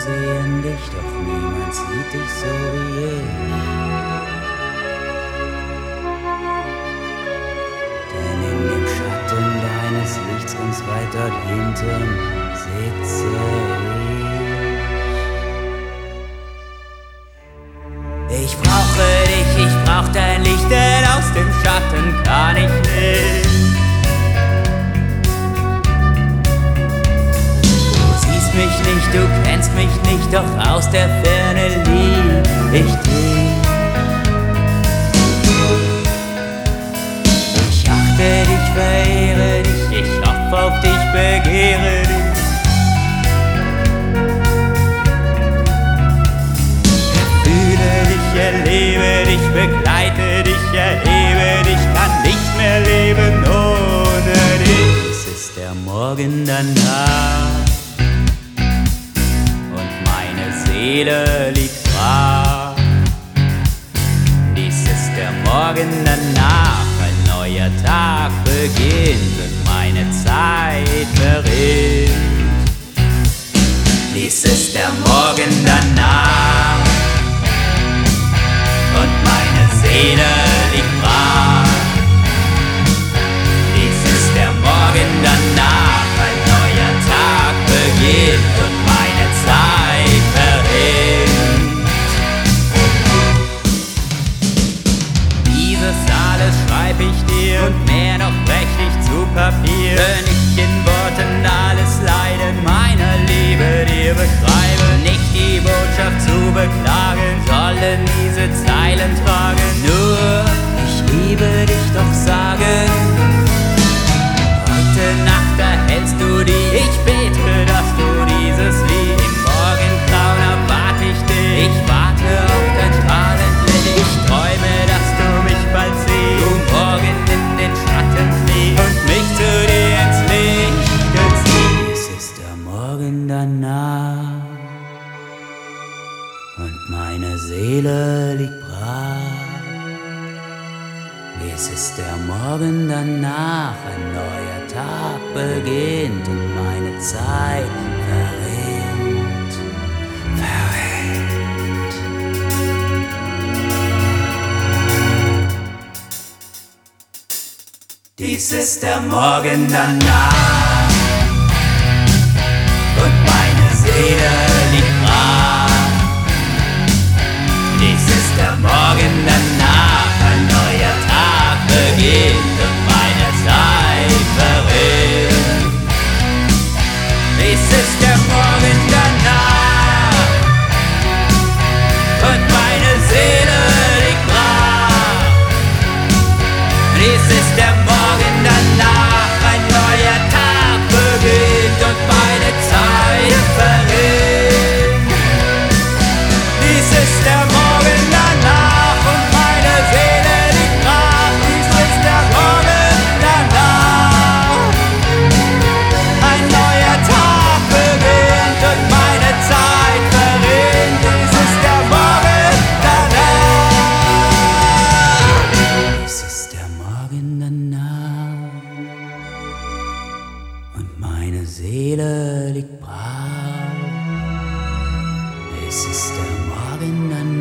sehen dich, doch niemand sieht dich so wie ich. Denn in dem Schatten deines Lichts ganz weit dort hinten sitze ich. Ich brauche dich, ich brauch dein Licht, denn aus dem Schatten kann ich nicht. Mich nicht, du kennst mich nicht, doch aus der Ferne lieb ich dich. Ich achte dich, verehre dich, ich hoffe auf dich, begehre dich. Fühle dich, erlebe dich, begleite dich, erhebe dich, kann nicht mehr leben ohne dich. Es ist der Morgen danach. Seele liegt brach. Dies ist der Morgen danach, ein neuer Tag beginnt und meine Zeit verrinnt. Dies ist der Morgen danach und meine Seele liegt brach. Dies ist der Morgen danach, ein neuer Tag beginnt und meine Zeit verrinnt. Schreib ich dir und mehr noch brech ich zu Papier, wenn ich in Worten alles Leiden meiner Liebe dir beschreibe. Nicht die Botschaft zu beklagen, sollen diese Zeilen tragen. Nur, ich liebe dich doch sagen. Heute Nacht erhältst du die, ich bete, dass du dieses Lied im Morgengrauen erwarte ich dich. Ich warte auf dein strahlend Licht. Ich träume, dass du mich bald siehst. Morgen in den Schatten fliegt und mich zu dir ins Licht zieht. Es ist der Morgen danach und meine Seele liegt brach. Es ist der Morgen danach, ein neuer Tag beginnt und meine Zeit verrinnt. Dies ist der Morgen danach und meine Seele liegt brach. Dies ist der Morgen danach, ein neuer Tag beginnt und meine Zeit verrinnt. Dies ist der Morgen danach und meine Seele liegt brach. Dies ist der Morgen danach, ein neuer Tag beginnt und meine Zeit verrinnt. Dies ist der Morgen danach und meine Seele liegt brach. Dies ist der Morgen danach, ein neuer Tag beginnt und meine Zeit verrinnt. Dies ist der Morgen danach. Dies ist der Morgen danach und meine Seele liegt brach. Es ist der Morgen danach.